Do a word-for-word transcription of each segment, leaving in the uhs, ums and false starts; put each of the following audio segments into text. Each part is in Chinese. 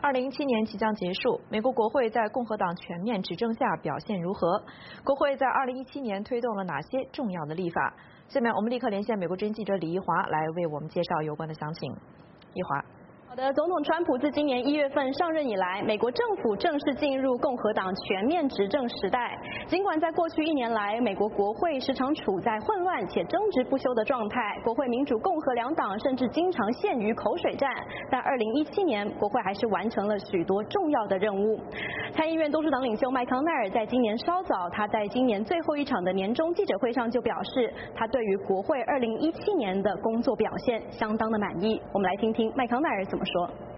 二零一七年即将结束，美国国会在共和党全面执政下表现如何？国会在二零一七年推动了哪些重要的立法？下面我们立刻连线美国之音记者李一华来为我们介绍有关的详情。一华。 好的，总统川普自今年一月份上任以来，美国政府正式进入共和党全面执政时代。尽管在过去一年来，美国国会时常处在混乱且争执不休的状态，国会民主共和两党甚至经常陷于口水战，但二零一七年国会还是完成了许多重要的任务。参议院多数党领袖麦康奈尔在今年稍早，他在今年最后一场的年终记者会上就表示，他对于国会二零一七年的工作表现相当的满意。我们来听听麦康奈尔怎么说。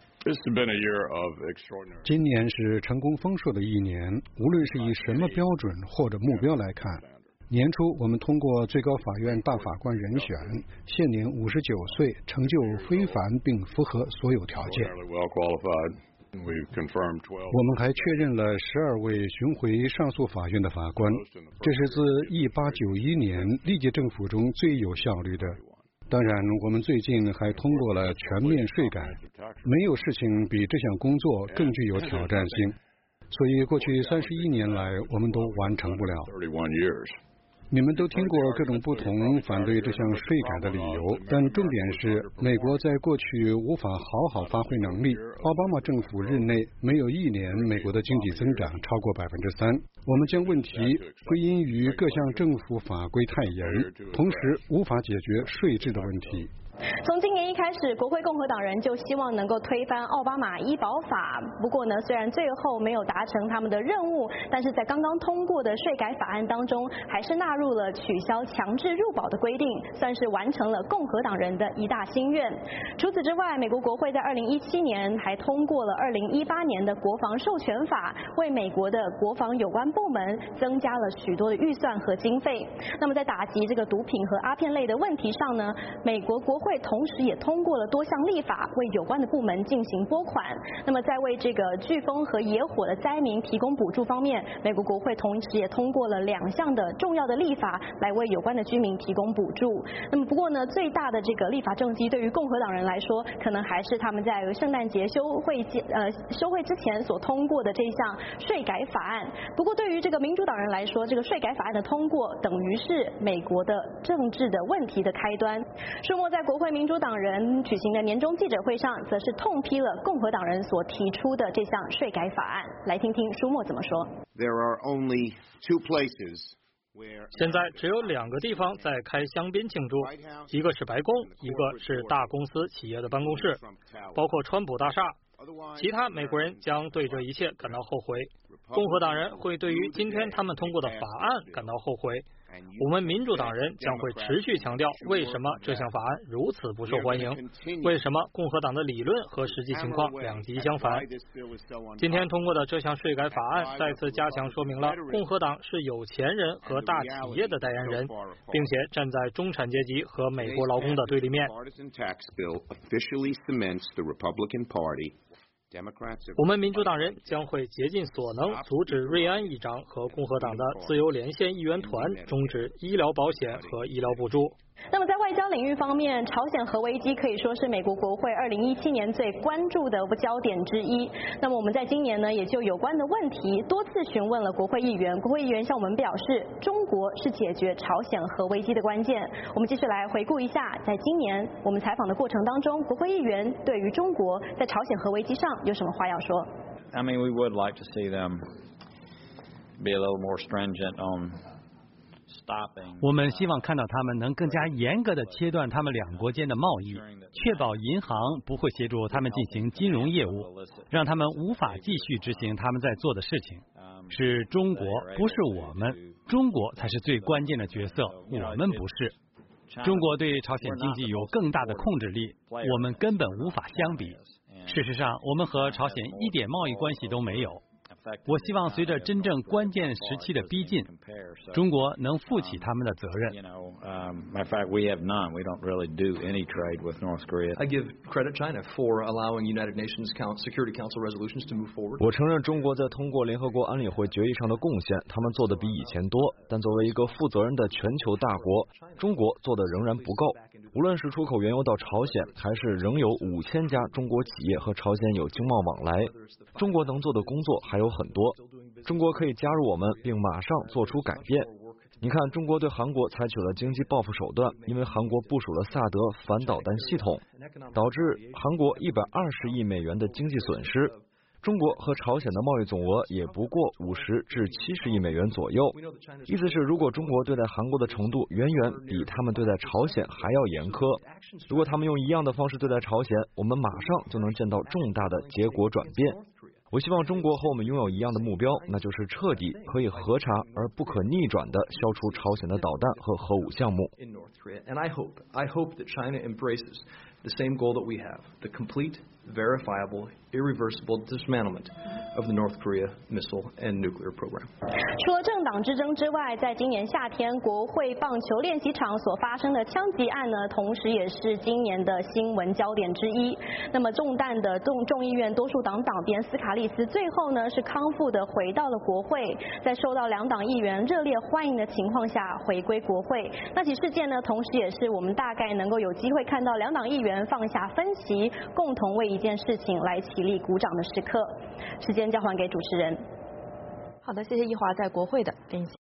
今年是成功丰硕的一年，无论是以什么标准或者目标来看。年初我们通过最高法院大法官人选，现年五十九岁，成就非凡并符合所有条件。我们还确认了十二位巡回上诉法院的法官，这是自一八九一年历届政府中最有效率的。当然，我们最近还通过了全面税改，没有事情比这项工作更具有挑战性。所以，过去三十一年来，我们都完成不了。你们都听过各种不同反对这项税改的理由，但重点是，美国在过去无法好好发挥能力。奥巴马政府任内没有一年美国的经济增长超过百分之三。我们将问题归因于各项政府法规太严，同时无法解决税制的问题。 从今年一开始，国会共和党人就希望能够推翻奥巴马医保法。不过呢，虽然最后没有达成他们的任务，但是在刚刚通过的税改法案当中，还是纳入了取消强制入保的规定，算是完成了共和党人的一大心愿。除此之外，美国国会在二零一七年还通过了二零一八年的国防授权法，为美国的国防有关部门增加了许多的预算和经费。那么在打击这个毒品和阿片类的问题上呢，美国国会会同时也通过了多项立法，为有关的部门进行拨款。那么在为这个飓风和野火的灾民提供补助方面，美国国会同时也通过了两项的重要的立法，来为有关的居民提供补助。那么不过呢，最大的这个立法政绩对于共和党人来说，可能还是他们在圣诞节休会呃休会之前所通过的这项税改法案。不过对于这个民主党人来说，这个税改法案的通过等于是美国的政治的问题的开端。舒默在国会民主党人举行的年终记者会上，则是痛批了共和党人所提出的这项税改法案。来听听舒默怎么说。 现在只有两个地方在开香槟庆祝，一个是白宫，一个是大公司企业的办公室，包括川普大厦。其他美国人将对这一切感到后悔。共和党人会对于今天他们通过的法案感到后悔。我们民主党人将会持续强调为什么这项法案如此不受欢迎，为什么共和党的理论和实际情况两极相反。今天通过的这项税改法案再次加强说明了共和党是有钱人和大企业的代言人，并且站在中产阶级和美国劳工的对立面。我们民主党人将会竭尽所能阻止瑞安议长和共和党的自由连线议员团终止医疗保险和医疗补助。 那么在外交领域方面，朝鲜核危机可以说是美国国会二零一七年最关注的焦点之一。那么我们在今年呢，也就有关的问题多次询问了国会议员，国会议员向我们表示，中国是解决朝鲜核危机的关键。我们继续来回顾一下，在今年我们采访的过程当中，国会议员对于中国在朝鲜核危机上有什么话要说？ I mean, we would like to see them be a little more stringent on 我们希望看到他们能更加严格地切断他们两国间的贸易，确保银行不会协助他们进行金融业务，让他们无法继续执行他们在做的事情。是中国，不是我们，中国才是最关键的角色，我们不是。中国对朝鲜经济有更大的控制力，我们根本无法相比。事实上，我们和朝鲜一点贸易关系都没有。我希望随着真正关键时期的逼近，中国能负起他们的责任。 我承认中国在通过联合国安理会决议上的贡献，他们做的比以前多，但作为一个负责任的全球大国，中国做的仍然不够。 无论是出口原油到朝鲜，还是仍有五千家中国企业和朝鲜有经贸往来，中国能做的工作还有很多。中国可以加入我们，并马上做出改变。你看，中国对韩国采取了经济报复手段，因为韩国部署了萨德反导弹系统，导致韩国一百二十亿美元的经济损失。中国和朝鲜的贸易总额也不过五十至七十亿美元左右。意思是，如果中国对待韩国的程度远远比他们对待朝鲜还要严苛，如果他们用一样的方式对待朝鲜，我们马上就能见到重大的结果转变。我希望中国和我们拥有一样的目标，那就是彻底可以核查而不可逆转地消除朝鲜的导弹和核武项目。 The same goal that we have, the complete, verifiable, irreversible dismantlement of the North Korea missile and nuclear program. 除了政党之争之外，在今年夏天国会棒球练习场所发生的枪击案呢，同时也是今年的新闻焦点之一。那么中弹的众众议院多数党党鞭斯卡利斯最后呢是康复的回到了国会，在受到两党议员热烈欢迎的情况下回归国会。那起事件呢，同时也是我们大概能够有机会看到两党议员放下分歧，共同为一件事情来起立鼓掌的时刻。时间交还给主持人。 好的，谢谢易华在国会的分析。